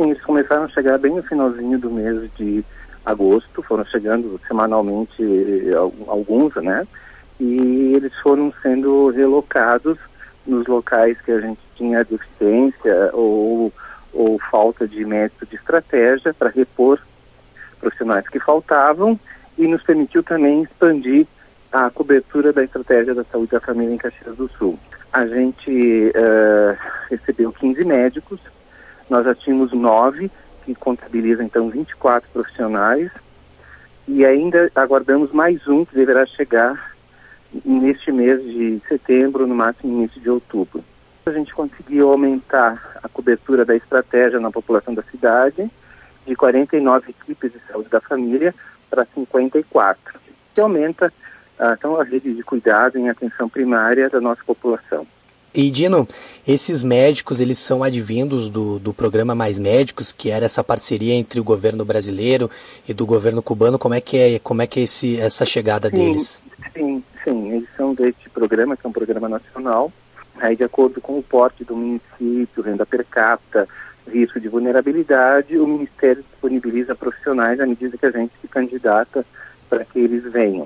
Sim, eles começaram a chegar bem no finalzinho do mês de agosto, foram chegando semanalmente alguns, né? E eles foram sendo relocados nos locais que a gente tinha deficiência ou falta de método de estratégia para repor profissionais que faltavam, e nos permitiu também expandir a cobertura da estratégia da saúde da família em Caxias do Sul. A gente recebeu 15 médicos, nós já tínhamos 9, que contabiliza então 24 profissionais, e ainda aguardamos mais um que deverá chegar neste mês de setembro, no máximo início de outubro. A gente conseguiu aumentar a cobertura da estratégia na população da cidade, de 49 equipes de saúde da família para 54, que aumenta então a rede de cuidado em atenção primária da nossa população. E Dino, esses médicos, eles são advindos do programa Mais Médicos, que era essa parceria entre o governo brasileiro e do governo cubano. Como é que é essa chegada deles? Sim, eles são deste programa, que é um programa nacional. Aí, de acordo com o porte do município, renda per capita, risco de vulnerabilidade, o Ministério disponibiliza profissionais à medida que a gente se candidata para que eles venham.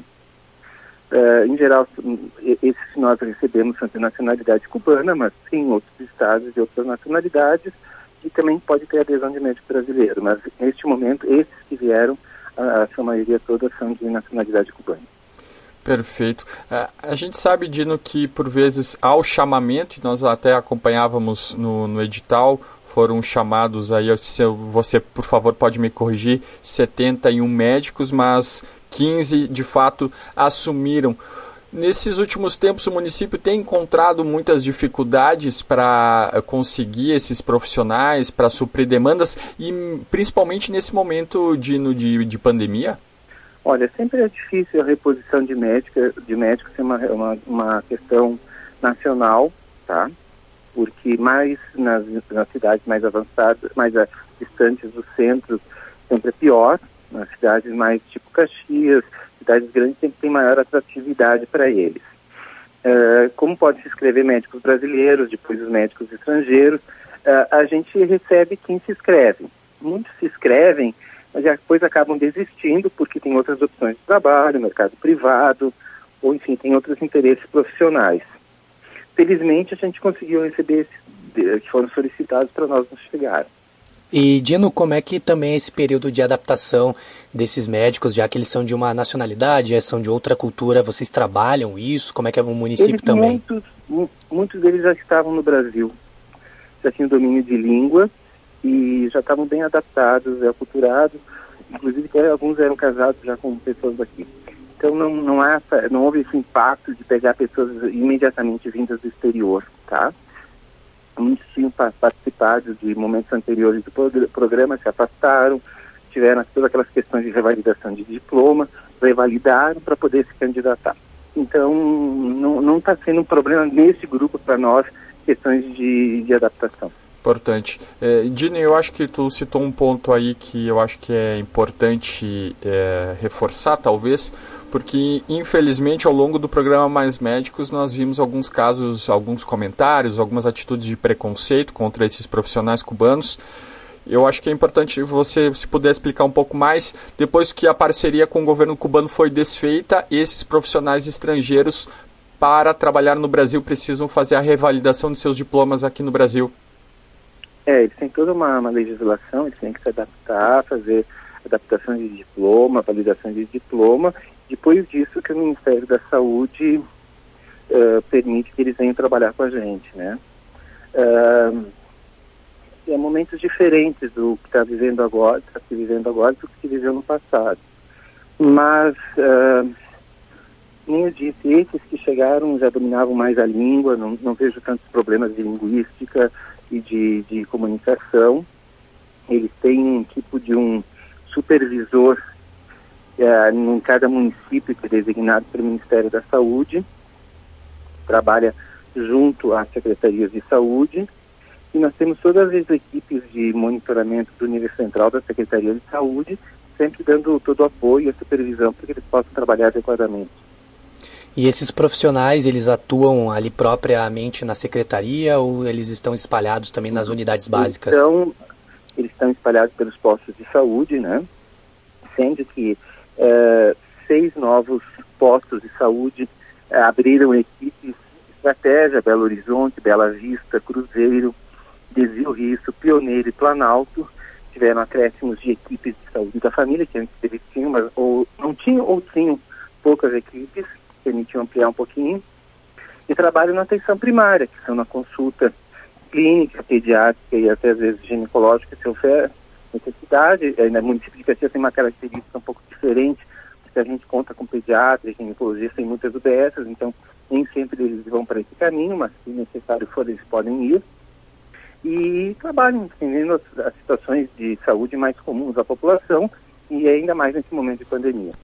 Em geral, esses que nós recebemos são de nacionalidade cubana, mas sim outros estados e outras nacionalidades, e também pode ter adesão de médico brasileiro. Mas, neste momento, esses que vieram, a sua maioria toda são de nacionalidade cubana. Perfeito. A gente sabe, Dino, que por vezes há o chamamento, e nós até acompanhávamos no edital, foram chamados aí, se você por favor pode me corrigir, 71 médicos, mas 15 de fato assumiram. Nesses últimos tempos o município tem encontrado muitas dificuldades para conseguir esses profissionais, para suprir demandas, e principalmente nesse momento de pandemia? Olha, sempre é difícil a reposição de médicos ser uma questão nacional, tá? Porque mais nas cidades mais avançadas, mais distantes do centro, sempre é pior. Nas cidades mais tipo Caxias, cidades grandes, sempre tem maior atratividade para eles. Como pode se inscrever médicos brasileiros, depois os médicos estrangeiros, a gente recebe quem se inscreve. Muitos se inscrevem, mas depois acabam desistindo porque tem outras opções de trabalho, mercado privado, ou enfim, tem outros interesses profissionais. Felizmente a gente conseguiu receber esses que foram solicitados para nós nos chegar. E Dino, como é que também é esse período de adaptação desses médicos, já que eles são de uma nacionalidade, são de outra cultura, vocês trabalham isso? Como é que é o município também? Muitos deles já estavam no Brasil, já tinham domínio de língua e já estavam bem adaptados, aculturados, inclusive alguns eram casados já com pessoas daqui. Então não houve esse impacto de pegar pessoas imediatamente vindas do exterior, tá? Muitos tinham participado de momentos anteriores do programa, se afastaram, tiveram todas aquelas questões de revalidação de diploma, revalidaram para poder se candidatar. Então, não está sendo um problema nesse grupo para nós, questões de adaptação. Importante. Dino, eu acho que tu citou um ponto aí que eu acho que é importante reforçar, talvez, porque, infelizmente, ao longo do programa Mais Médicos, nós vimos alguns casos, alguns comentários, algumas atitudes de preconceito contra esses profissionais cubanos. Eu acho que é importante você, se puder explicar um pouco mais, depois que a parceria com o governo cubano foi desfeita, esses profissionais estrangeiros, para trabalhar no Brasil, precisam fazer a revalidação de seus diplomas aqui no Brasil. Eles têm toda uma legislação, eles têm que se adaptar, fazer adaptação de diploma, validação de diploma. Depois disso que o Ministério da Saúde permite que eles venham trabalhar com a gente, né? É momentos diferentes do que está se vivendo agora do que se viveu no passado. Mas, nem eu disse, esses que chegaram já dominavam mais a língua, não vejo tantos problemas de linguística e de comunicação. Eles têm um tipo de um supervisor em cada município que é designado pelo Ministério da Saúde, trabalha junto às secretarias de saúde, e nós temos todas as equipes de monitoramento do nível central da Secretaria de Saúde, sempre dando todo o apoio e a supervisão para que eles possam trabalhar adequadamente. E esses profissionais, eles atuam ali propriamente na secretaria ou eles estão espalhados também nas unidades básicas? eles estão espalhados pelos postos de saúde, né? Sendo que 6 novos postos de saúde abriram equipes Estratégia, Belo Horizonte, Bela Vista, Cruzeiro, Desvio Risso, Pioneiro e Planalto. Tiveram acréscimos de equipes de saúde da família, que antes eles tinham, mas ou não tinham ou tinham poucas equipes, permitiam ampliar um pouquinho. E trabalham na atenção primária, que são na consulta clínica, pediátrica e até às vezes ginecológica, se houver necessidade. No município de Caxias tem uma característica um pouco diferente, porque a gente conta com pediatras, ginecologistas em muitas UBSs, então nem sempre eles vão para esse caminho, mas se necessário for, eles podem ir. E trabalham entendendo as situações de saúde mais comuns da população, e ainda mais nesse momento de pandemia.